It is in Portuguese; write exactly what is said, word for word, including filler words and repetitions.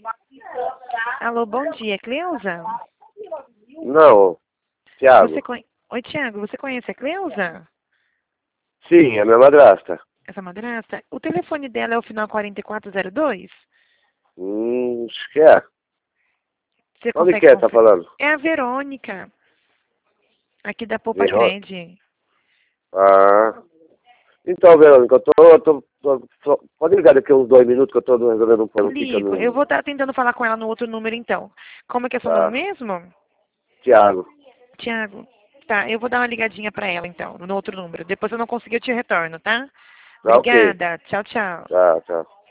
Alô, bom dia, Cleusa? Não, Thiago. Você conhe... Oi, Tiago, você conhece a Cleusa? Sim, é minha madrasta. Essa madrasta? O telefone dela é o final quarenta e quatro zero dois? Hum, acho que é. Você Onde consegue que é, tá conferir? falando? É a Verônica, aqui da Poupa Verô... Cred. Ah. Então, Verônica, eu tô, eu tô, tô, tô- Pode ligar daqui uns dois minutos que eu tô resolvendo um Eu problema aqui que eu ligo. Eu não... vou estar tentando falar com ela no outro número, então. Como é que é seu nome Tá. mesmo? Thiago. Tiago. Tá, eu vou dar uma ligadinha pra ela, então, no outro número. Depois eu não conseguir, eu te retorno, tá? Tá ok. Obrigada. Tchau, tchau. Tá, tchau.